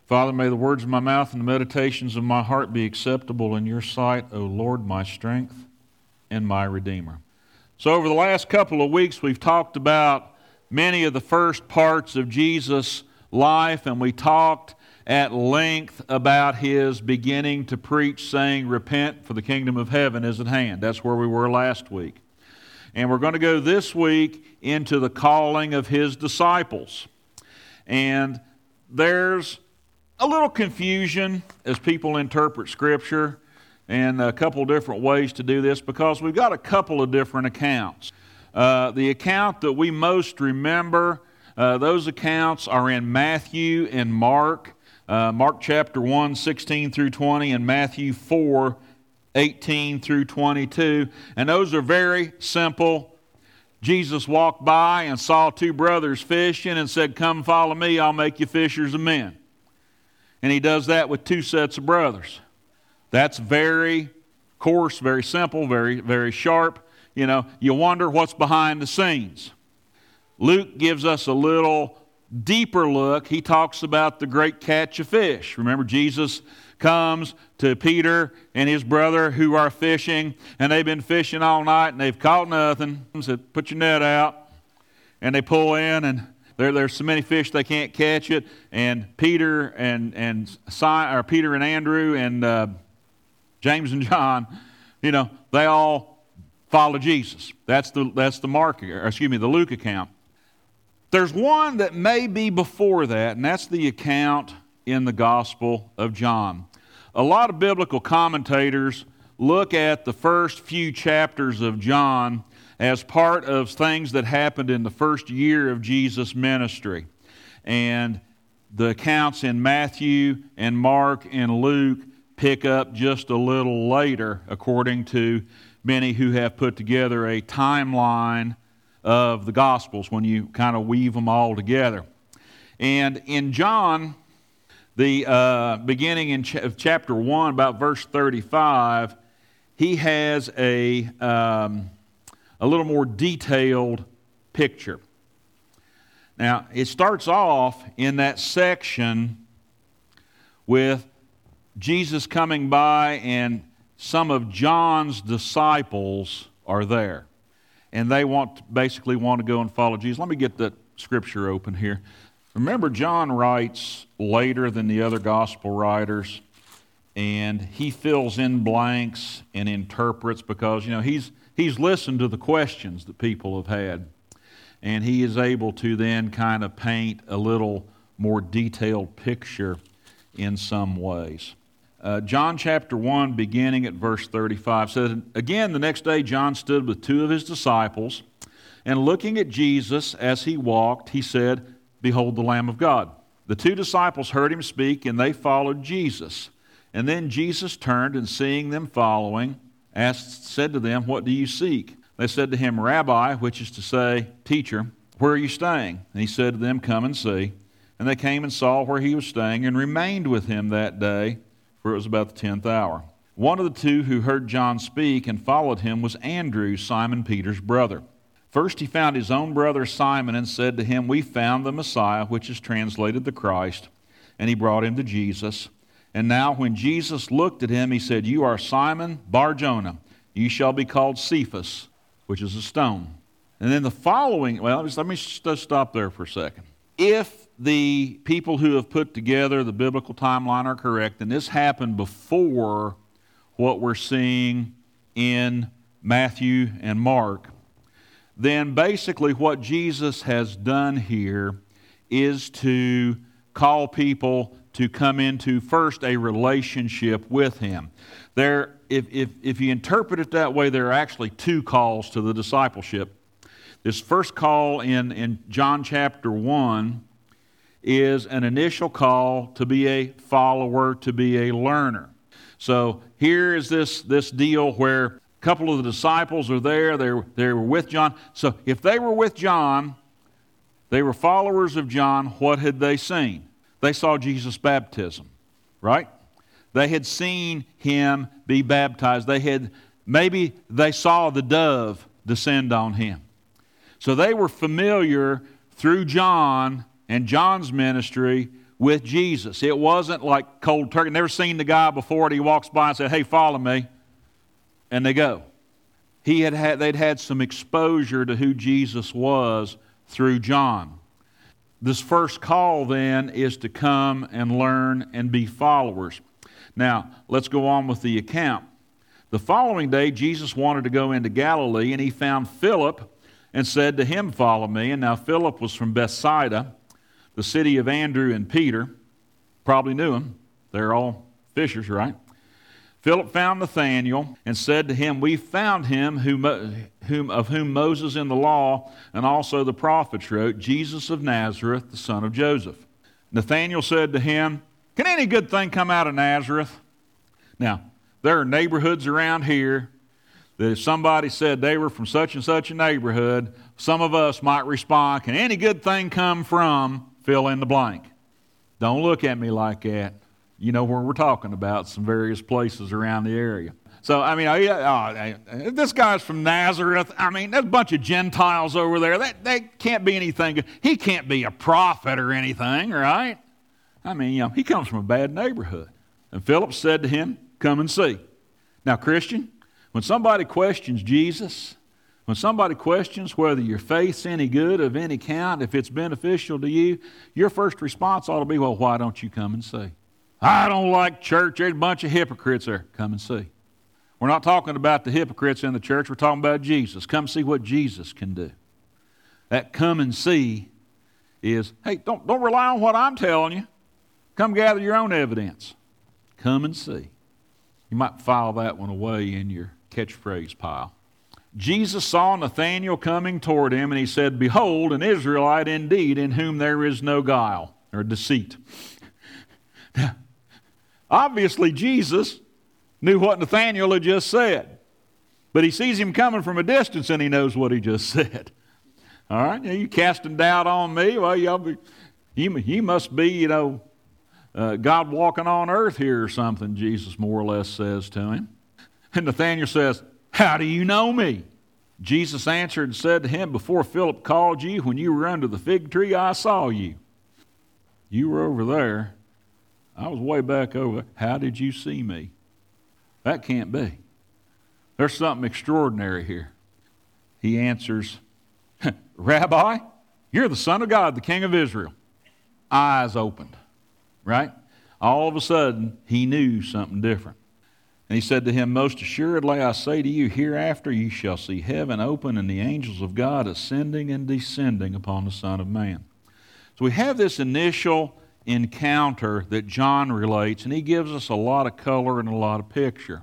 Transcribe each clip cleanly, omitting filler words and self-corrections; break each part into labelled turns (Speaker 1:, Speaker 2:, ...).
Speaker 1: Father, may the words of my mouth and the meditations of my heart be acceptable in your sight, O Lord, my strength and my Redeemer. So over the last couple of weeks, we've talked about many of the first parts of Jesus' life, and we talked at length about his beginning to preach, saying, "Repent, for the kingdom of heaven is at hand." That's where we were last week. And we're going to go this week into the calling of his disciples. And there's a little confusion as people interpret Scripture, and a couple different ways to do this, because we've got a couple of different accounts. The account that we most remember, those accounts are in Matthew and Mark. Mark chapter 1, 16 through 20, and Matthew 4, 18 through 22. And those are very simple. Jesus walked by and saw two brothers fishing and said, "Come follow me, I'll make you fishers of men." And he does that with two sets of brothers. That's very coarse, very simple, very, very sharp. You know, you wonder what's behind the scenes. Luke gives us a little deeper look. He talks about the great catch of fish. Remember, Jesus comes to Peter and his brother who are fishing, and they've been fishing all night and they've caught nothing. He said, "Put your net out." And they pull in, and there's so many fish they can't catch it. And Peter and Andrew and James and John, you know, they all follow Jesus. That's the Luke account. There's one that may be before that, and that's the account in the Gospel of John. A lot of biblical commentators look at the first few chapters of John as part of things that happened in the first year of Jesus' ministry. And the accounts in Matthew and Mark and Luke pick up just a little later, according to many who have put together a timeline of the Gospels when you kind of weave them all together. And in John, the beginning in chapter 1, about verse 35, he has a little more detailed picture. Now, it starts off in that section with Jesus coming by, and some of John's disciples are there. And they basically want to go and follow Jesus. Let me get the scripture open here. Remember, John writes later than the other gospel writers, and he fills in blanks and interprets because, you know, he's listened to the questions that people have had, and he is able to then kind of paint a little more detailed picture in some ways. John chapter 1, beginning at verse 35, says, "Again, the next day John stood with two of his disciples, and looking at Jesus as he walked, he said, 'Behold the Lamb of God.' The two disciples heard him speak, and they followed Jesus. And then Jesus turned, and seeing them following, said to them, 'What do you seek?' They said to him, 'Rabbi,' which is to say, 'Teacher, where are you staying?' And he said to them, 'Come and see.' And they came and saw where he was staying, and remained with him that day, for it was about the 10th hour. One of the two who heard John speak and followed him was Andrew, Simon Peter's brother. First he found his own brother Simon and said to him, 'We found the Messiah,' which is translated the Christ. And he brought him to Jesus. And now when Jesus looked at him, he said, 'You are Simon Bar-Jonah. You shall be called Cephas,' which is a stone." And then the following, let me just stop there for a second. If the people who have put together the biblical timeline are correct, and this happened before what we're seeing in Matthew and Mark, then basically what Jesus has done here is to call people to come into first a relationship with him. If you interpret it that way, there are actually two calls to the discipleship. This first call in John chapter 1 is an initial call to be a follower, to be a learner. So here is this deal where a couple of the disciples are there. They were with John. So if they were with John, they were followers of John, what had they seen? They saw Jesus' baptism, right? They had seen him be baptized. Maybe they saw the dove descend on him. So they were familiar through John and John's ministry with Jesus. It wasn't like cold turkey. Never seen the guy before and he walks by and said, hey, follow me. And they go. They'd had some exposure to who Jesus was through John. This first call then is to come and learn and be followers. Now, let's go on with the account. The following day, Jesus wanted to go into Galilee, and he found Philip and said to him, follow me. And now Philip was from Bethsaida, the city of Andrew and Peter. Probably knew him. They're all fishers, right? Philip found Nathanael and said to him, we found him of whom Moses in the law and also the prophets wrote, Jesus of Nazareth, the son of Joseph. Nathanael said to him, can any good thing come out of Nazareth? Now, there are neighborhoods around here that if somebody said they were from such and such a neighborhood, some of us might respond, can any good thing come from fill in the blank? Don't look at me like that. You know where we're talking about, some various places around the area. So, I mean, this guy's from Nazareth. I mean, there's a bunch of Gentiles over there. They can't be anything good. He can't be a prophet or anything, right? I mean, he comes from a bad neighborhood. And Philip said to him, come and see. Now, Christian, when somebody questions Jesus, when somebody questions whether your faith's any good, of any count, if it's beneficial to you, your first response ought to be, well, why don't you come and see? I don't like church. There's a bunch of hypocrites there. Come and see. We're not talking about the hypocrites in the church. We're talking about Jesus. Come see what Jesus can do. That come and see is, hey, don't rely on what I'm telling you. Come gather your own evidence. Come and see. You might file that one away in your catchphrase pile. Jesus saw Nathanael coming toward him, and he said, behold, an Israelite indeed, in whom there is no guile or deceit. Now, obviously, Jesus knew what Nathanael had just said. But he sees him coming from a distance, and he knows what he just said. All right? You casting doubt on me? Well, you must be, God walking on earth here or something, Jesus more or less says to him. And Nathanael says, how do you know me? Jesus answered and said to him, before Philip called you, when you were under the fig tree, I saw you. You were over there. I was way back over. How did you see me? That can't be. There's something extraordinary here. He answers, Rabbi, you're the Son of God, the King of Israel. Eyes opened, right? All of a sudden, he knew something different. And he said to him, most assuredly I say to you, hereafter you shall see heaven open and the angels of God ascending and descending upon the Son of Man. So we have this initial encounter that John relates, and he gives us a lot of color and a lot of picture.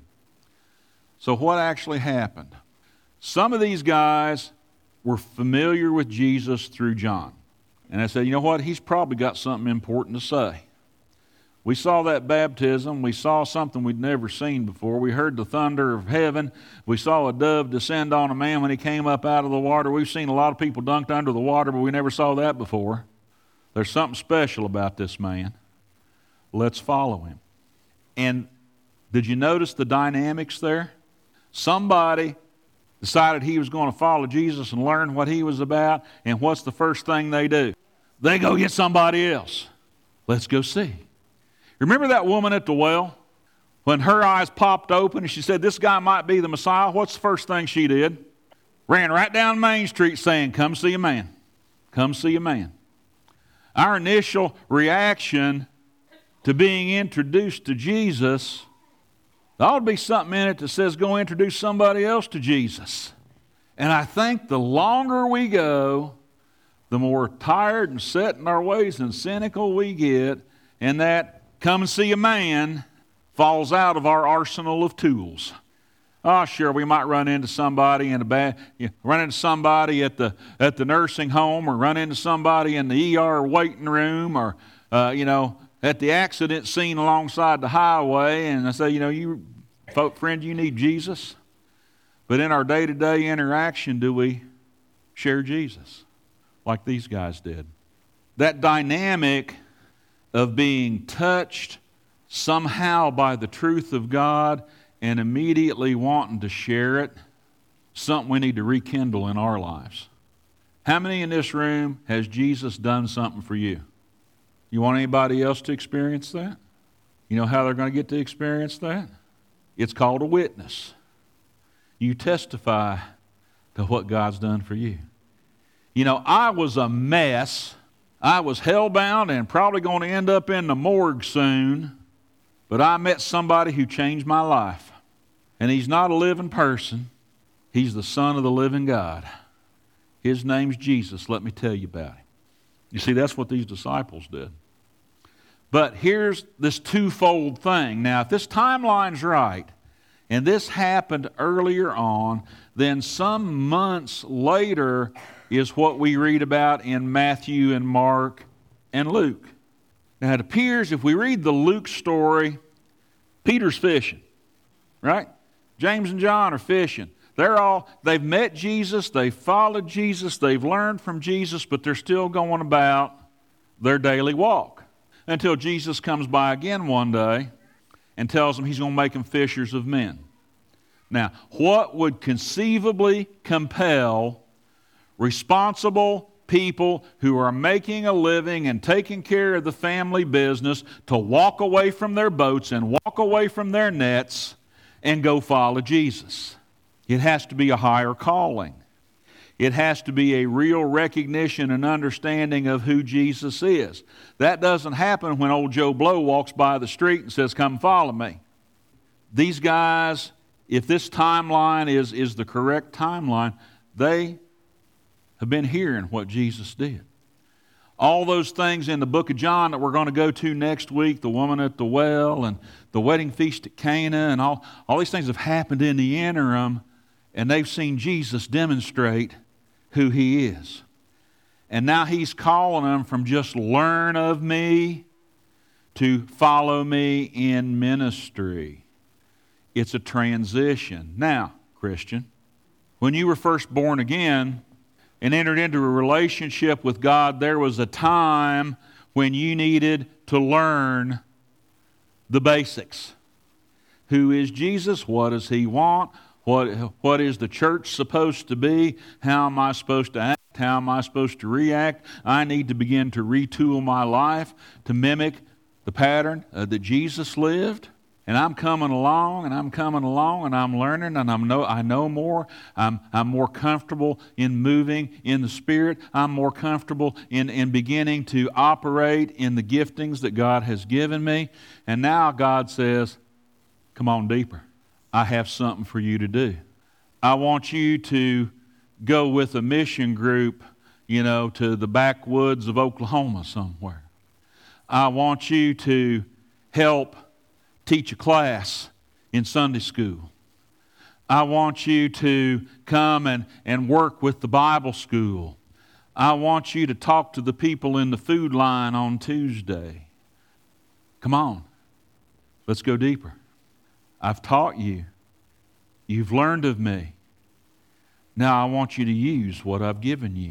Speaker 1: So what actually happened? Some of these guys were familiar with Jesus through John. And I said, you know what? He's probably got something important to say. We saw that baptism. We saw something we'd never seen before. We heard the thunder of heaven. We saw a dove descend on a man when he came up out of the water. We've seen a lot of people dunked under the water, but we never saw that before. There's something special about this man. Let's follow him. And did you notice the dynamics there? Somebody decided he was going to follow Jesus and learn what he was about, and what's the first thing they do? They go get somebody else. Let's go see. Remember that woman at the well? When her eyes popped open and she said, this guy might be the Messiah, what's the first thing she did? Ran right down Main Street saying, come see a man. Come see a man. Our initial reaction to being introduced to Jesus, there ought to be something in it that says go introduce somebody else to Jesus. And I think the longer we go, the more tired and set in our ways and cynical we get, and that come and see a man falls out of our arsenal of tools. Oh, sure, we might run into somebody run into somebody at the nursing home, or run into somebody in the ER waiting room, or at the accident scene alongside the highway, and I say, friend, you need Jesus. But in our day-to-day interaction, do we share Jesus like these guys did? That dynamic of being touched somehow by the truth of God and immediately wanting to share it, something we need to rekindle in our lives. How many in this room has Jesus done something for you? You want anybody else to experience that? You know how they're going to get to experience that? It's called a witness. You testify to what God's done for you. You know, I was a mess. I was hell-bound and probably going to end up in the morgue soon, but I met somebody who changed my life. And he's not a living person. He's the Son of the living God. His name's Jesus. Let me tell you about him. You see, that's what these disciples did. But here's this twofold thing. Now, if this timeline's right, and this happened earlier on, then some months later is what we read about in Matthew and Mark and Luke. Now, it appears if we read the Luke story, Peter's fishing, right? James and John are fishing. They've met Jesus, they've followed Jesus, they've learned from Jesus, but they're still going about their daily walk until Jesus comes by again one day and tells them he's going to make them fishers of men. Now, what would conceivably compel responsible people who are making a living and taking care of the family business to walk away from their boats and walk away from their nets and go follow Jesus? It has to be a higher calling. It has to be a real recognition and understanding of who Jesus is. That doesn't happen when old Joe Blow walks by the street and says, "Come follow me." These guys, if this timeline is the correct timeline, they have been hearing what Jesus did. All those things in the book of John that we're going to go to next week, the woman at the well and the wedding feast at Cana, and all these things have happened in the interim, and they've seen Jesus demonstrate who he is. And now he's calling them from just learn of me to follow me in ministry. It's a transition. Now, Christian, when you were first born again and entered into a relationship with God, there was a time when you needed to learn the basics. Who is Jesus? What does he want? What is the church supposed to be? How am I supposed to act? How am I supposed to react? I need to begin to retool my life to mimic the pattern that Jesus lived. And I'm coming along, and I'm learning, and I know more. I'm more comfortable in moving in the Spirit. I'm more comfortable in beginning to operate in the giftings that God has given me. And now God says, come on deeper. I have something for you to do. I want you to go with a mission group, to the backwoods of Oklahoma somewhere. I want you to help teach a class in Sunday school. I want you to come and work with the Bible school. I want you to talk to the people in the food line on Tuesday. Come on, let's go deeper. I've taught you. You've learned of me. Now I want you to use what I've given you.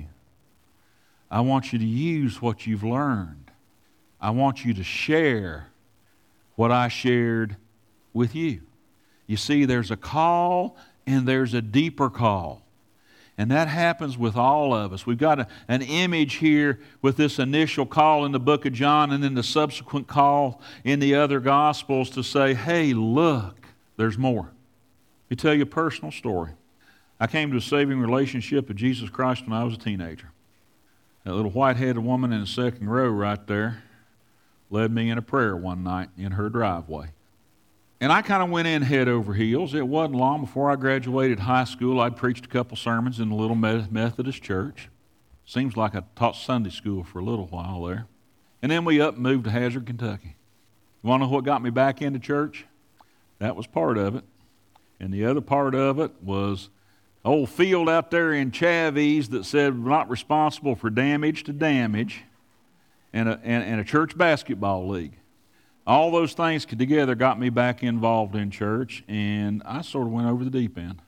Speaker 1: I want you to use what you've learned. I want you to share what I shared with you. You see, there's a call and there's a deeper call. And that happens with all of us. We've got an image here with this initial call in the book of John and then the subsequent call in the other Gospels to say, hey, look, there's more. Let me tell you a personal story. I came to a saving relationship with Jesus Christ when I was a teenager. That little white-headed woman in the second row right there led me in a prayer one night in her driveway. And I kind of went in head over heels. It wasn't long before I graduated high school. I'd preached a couple sermons in the little Methodist church. Seems like I taught Sunday school for a little while there. And then we up and moved to Hazard, Kentucky. You want to know what got me back into church? That was part of it. And the other part of it was an old field out there in Chavies that said we're not responsible for damage to damage, and a church basketball league. All those things together got me back involved in church, and I sort of went over the deep end.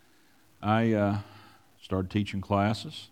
Speaker 1: I started teaching classes.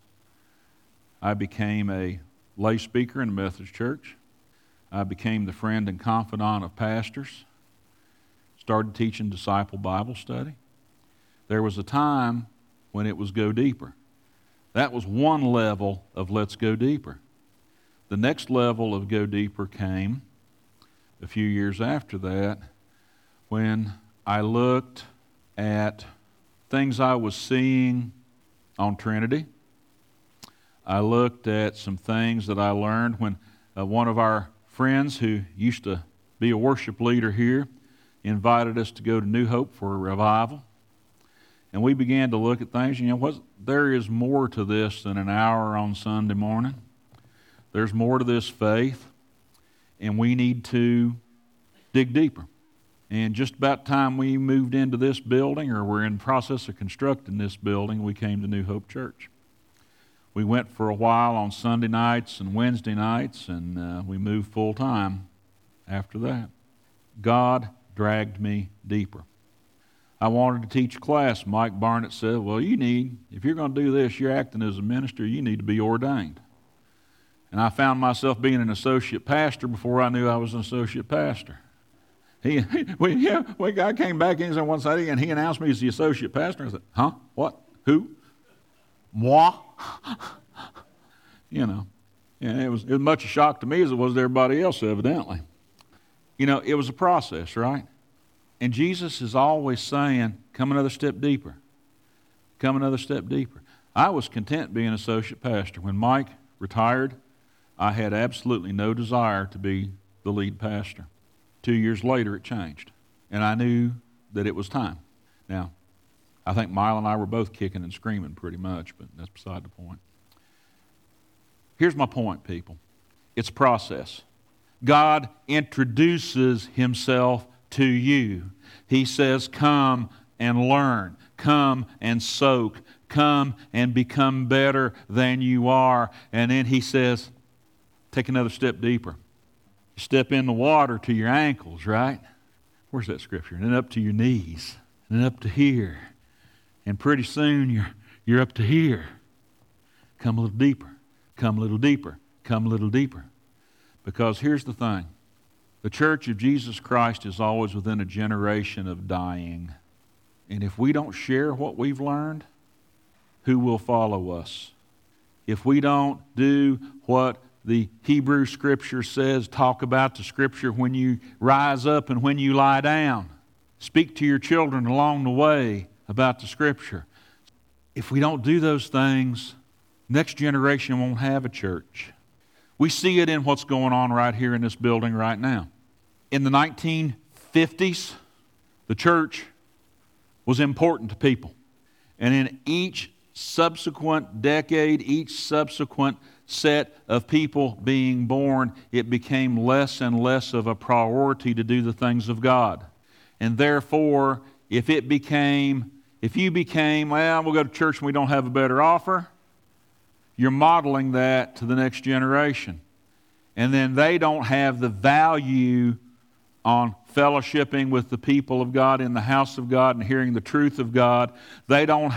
Speaker 1: I became a lay speaker in the Methodist church. I became the friend and confidant of pastors. Started teaching disciple Bible study. There was a time when it was go deeper. That was one level of let's go deeper. The next level of go deeper came a few years after that when I looked at things I was seeing on Trinity. I looked at some things that I learned when one of our friends who used to be a worship leader here invited us to go to New Hope for a revival. And we began to look at things. There is more to this than an hour on Sunday morning. There's more to this faith, and we need to dig deeper. And just about time we moved into this building, or we're in the process of constructing this building, we came to New Hope Church. We went for a while on Sunday nights and Wednesday nights, and we moved full time after that. God dragged me deeper. I wanted to teach a class. Mike Barnett said, well, if you're going to do this, you're acting as a minister, you need to be ordained. And I found myself being an associate pastor before I knew I was an associate pastor. I came back in one Sunday and he announced me as the associate pastor. I said, huh? What? Who? Moi? And it was as much a shock to me as it was to everybody else, evidently. It was a process, right? And Jesus is always saying, come another step deeper. Come another step deeper. I was content being associate pastor. When Mike retired, I had absolutely no desire to be the lead pastor. 2 years later, it changed. And I knew that it was time. Now, I think Mile and I were both kicking and screaming pretty much, but that's beside the point. Here's my point, people. It's a process. God introduces himself to you. He says, come and learn. Come and soak. Come and become better than you are. And then he says, take another step deeper. Step in the water to your ankles, right? Where's that scripture? And then up to your knees. And then up to here. And pretty soon you're up to here. Come a little deeper. Come a little deeper. Come a little deeper. Because here's the thing. The Church of Jesus Christ is always within a generation of dying. And if we don't share what we've learned, who will follow us? If we don't do what the Hebrew Scripture says, talk about the Scripture when you rise up and when you lie down. Speak to your children along the way about the Scripture. If we don't do those things, next generation won't have a church. We see it in what's going on right here in this building right now. In the 1950s, the church was important to people. And in each subsequent decade, each subsequent set of people being born, it became less and less of a priority to do the things of God. And therefore, if you became, well, we'll go to church and we don't have a better offer, you're modeling that to the next generation. And then they don't have the value on fellowshipping with the people of God in the house of God and hearing the truth of God. They don't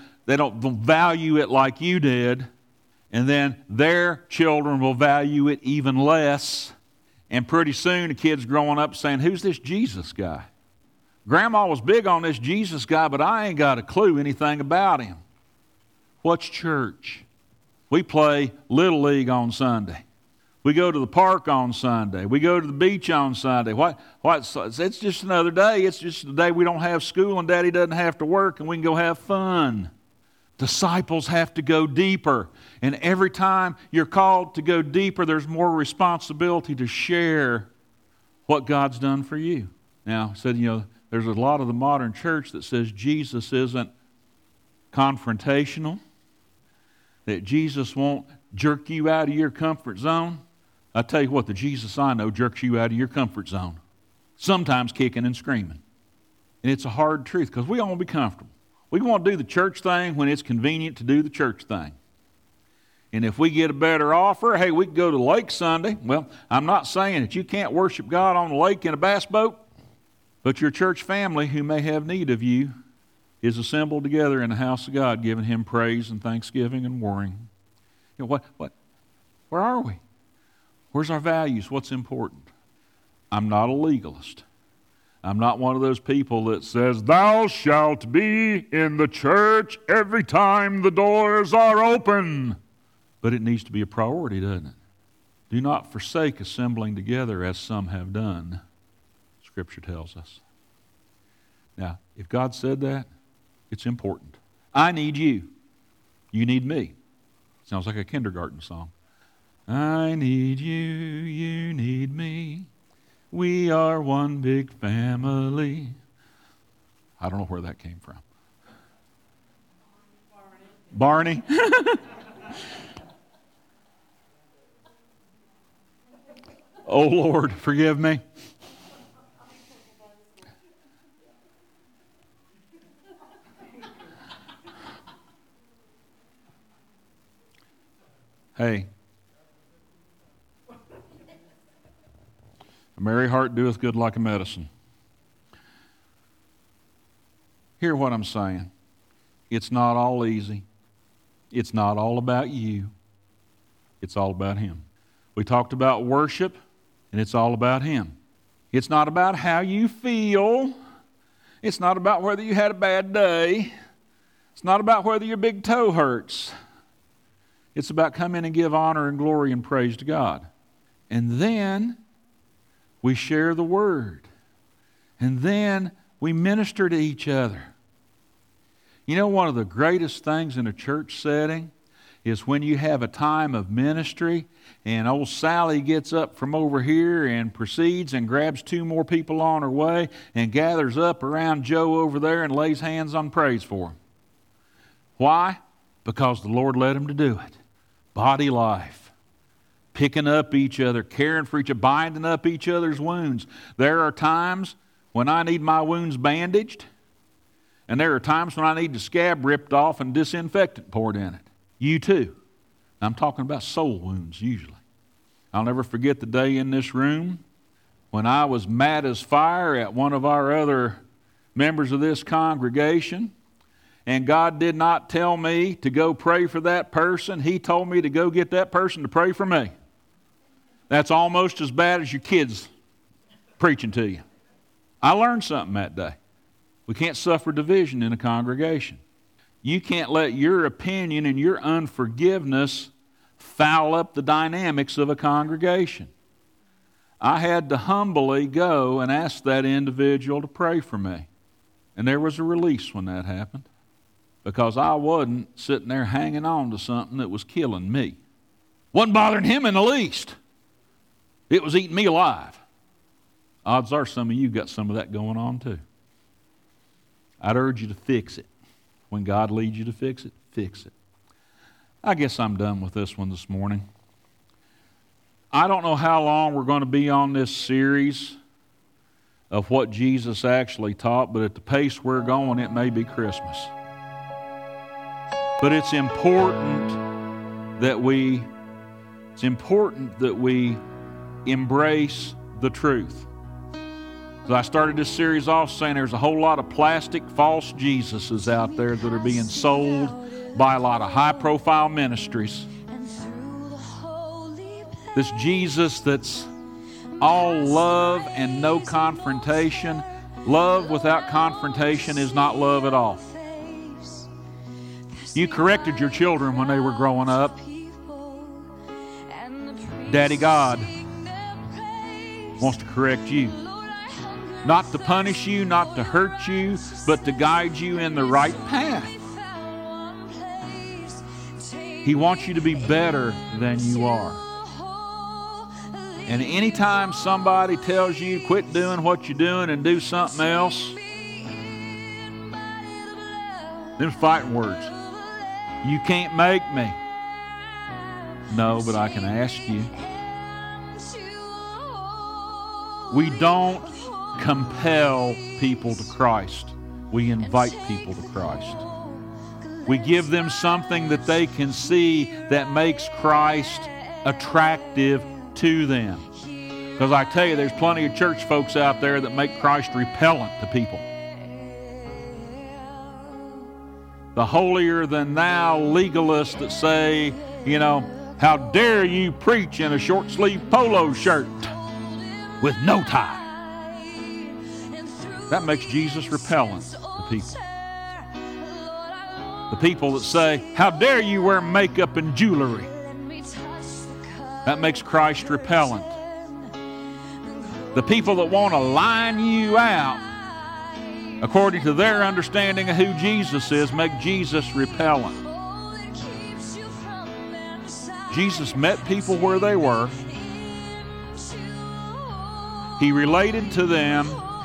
Speaker 1: value it like you did. And then their children will value it even less. And pretty soon a kid's growing up saying, who's this Jesus guy? Grandma was big on this Jesus guy, but I ain't got a clue anything about him. What's church? We play Little League on Sunday. We go to the park on Sunday. We go to the beach on Sunday. It's just another day. It's just a day we don't have school and Daddy doesn't have to work and we can go have fun. Disciples have to go deeper. And every time you're called to go deeper, there's more responsibility to share what God's done for you. Now, I said, there's a lot of the modern church that says Jesus isn't confrontational, that Jesus won't jerk you out of your comfort zone. I tell you what, the Jesus I know jerks you out of your comfort zone, sometimes kicking and screaming. And it's a hard truth because we all want to be comfortable. We want to do the church thing when it's convenient to do the church thing. And if we get a better offer, hey, we can go to the lake Sunday. Well, I'm not saying that you can't worship God on the lake in a bass boat, but your church family who may have need of you is assembled together in the house of God, giving Him praise and thanksgiving and worrying. Where are we? Where's our values? What's important? I'm not a legalist. I'm not one of those people that says, thou shalt be in the church every time the doors are open. But it needs to be a priority, doesn't it? Do not forsake assembling together as some have done, Scripture tells us. Now, if God said that, it's important. I need you. You need me. Sounds like a kindergarten song. I need you, you need me. We are one big family. I don't know where that came from. Barney? Oh, Lord, forgive me. Hey, a merry heart doeth good like a medicine. Hear what I'm saying. It's not all easy. It's not all about you. It's all about Him. We talked about worship, and it's all about Him. It's not about how you feel. It's not about whether you had a bad day. It's not about whether your big toe hurts. It's about come in and give honor and glory and praise to God. And then we share the Word. And then we minister to each other. You know, one of the greatest things in a church setting is when you have a time of ministry and old Sally gets up from over here and proceeds and grabs 2 more people on her way and gathers up around Joe over there and lays hands on praise for him. Why? Because the Lord led him to do it. Body life. Picking up each other, caring for each other, binding up each other's wounds. There are times when I need my wounds bandaged, and there are times when I need the scab ripped off and disinfectant poured in it. You too. I'm talking about soul wounds usually. I'll never forget the day in this room when I was mad as fire at one of our other members of this congregation, and God did not tell me to go pray for that person. He told me to go get that person to pray for me. That's almost as bad as your kids preaching to you. I learned something that day. We can't suffer division in a congregation. You can't let your opinion and your unforgiveness foul up the dynamics of a congregation. I had to humbly go and ask that individual to pray for me. And there was a release when that happened, because I wasn't sitting there hanging on to something that was killing me. Wasn't bothering him in the least. It was eating me alive. Odds are some of you got some of that going on too. I'd urge you to fix it. When God leads you to fix it, fix it. I guess I'm done with this one this morning. I don't know how long we're going to be on this series of what Jesus actually taught, but at the pace we're going, it may be Christmas. But it's important that we embrace the truth. So I started this series off saying there's a whole lot of plastic false Jesuses out there that are being sold by a lot of high-profile ministries. This Jesus that's all love and no confrontation. Love without confrontation is not love at all. You corrected your children when they were growing up. Daddy God wants to correct you. Not to punish you, not to hurt you, but to guide you in the right path. He wants you to be better than you are. And anytime somebody tells you quit doing what you're doing and do something else, them fighting words. You can't make me. No, but I can ask you. We don't compel people to Christ. We invite people to Christ. We give them something that they can see that makes Christ attractive to them. Because I tell you, there's plenty of church folks out there that make Christ repellent to people. The holier-than-thou legalists that say, how dare you preach in a short-sleeve polo shirt with no tie. That makes Jesus repellent to people. The people that say, how dare you wear makeup and jewelry? That makes Christ repellent. The people that want to line you out according to their understanding of who Jesus is make Jesus repellent. Jesus met people where they were. He related to them.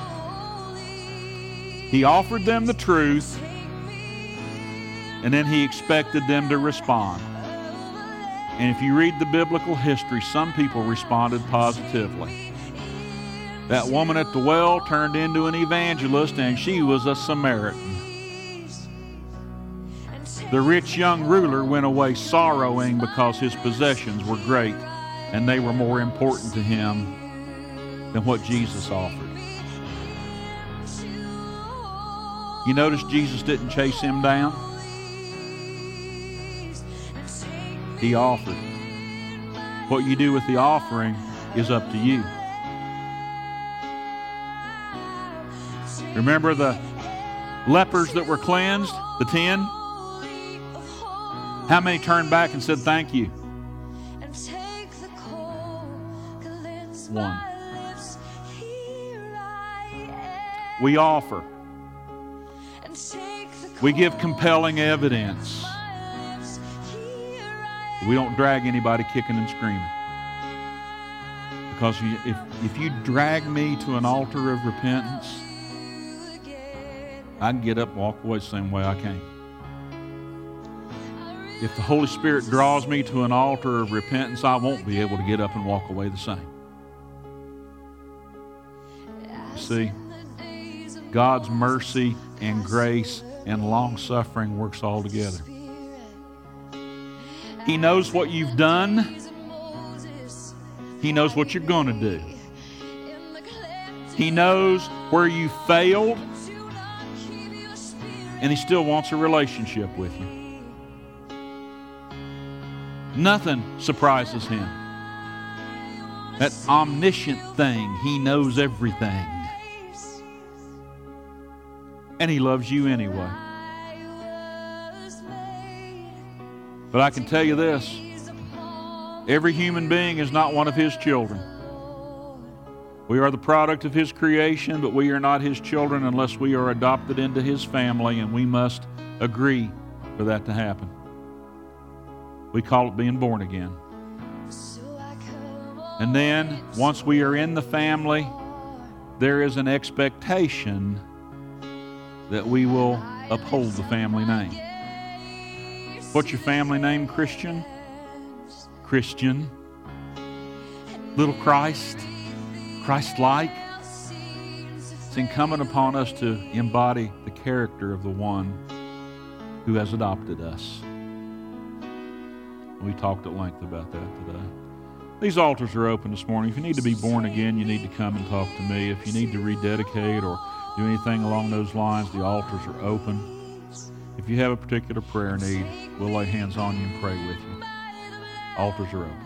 Speaker 1: He offered them the truth. And then he expected them to respond. And if you read the biblical history, some people responded positively. That woman at the well turned into an evangelist, and she was a Samaritan. The rich young ruler went away sorrowing because his possessions were great, and they were more important to him than what Jesus offered. You notice Jesus didn't chase him down? He offered. What you do with the offering is up to you. Remember the lepers that were cleansed, the 10? How many turned back and said thank you? One. We offer. We give compelling evidence. We don't drag anybody kicking and screaming. Because if you drag me to an altar of repentance, I can get up and walk away the same way I came. If the Holy Spirit draws me to an altar of repentance, I won't be able to get up and walk away the same. You see, God's mercy and grace and long-suffering works all together. He knows what you've done. He knows what you're going to do. He knows where you failed. And He still wants a relationship with you. Nothing surprises Him. That omniscient thing, He knows everything. And He loves you anyway. But I can tell you this, every human being is not one of His children. We are the product of His creation, but we are not His children unless we are adopted into His family, and we must agree for that to happen. We call it being born again. And then, once we are in the family, there is an expectation that we will uphold the family name. What's your family name, Christian? Christian. Little Christ. Christ-like. It's incumbent upon us to embody the character of the one who has adopted us. We talked at length about that today. These altars are open this morning. If you need to be born again, you need to come and talk to me. If you need to rededicate or do anything along those lines, the altars are open. If you have a particular prayer need, we'll lay hands on you and pray with you. Altars are open.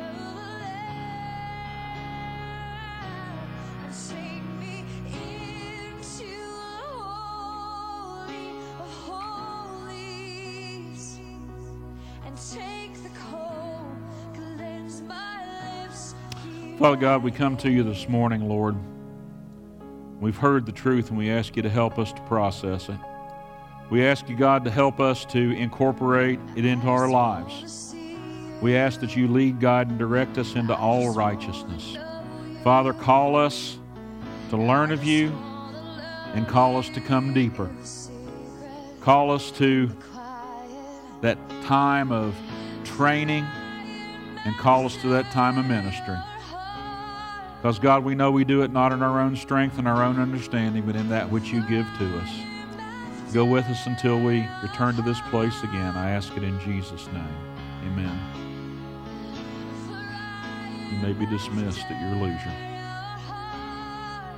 Speaker 1: Father God, we come to you this morning, Lord. We've heard the truth, and we ask you to help us to process it. We ask you, God, to help us to incorporate it into our lives. We ask that you lead, guide, and direct us into all righteousness. Father, call us to learn of you and call us to come deeper. Call us to that time of training and call us to that time of ministry. Because, God, we know we do it not in our own strength and our own understanding, but in that which you give to us. Go with us until we return to this place again. I ask it in Jesus' name. Amen. You may be dismissed at your leisure.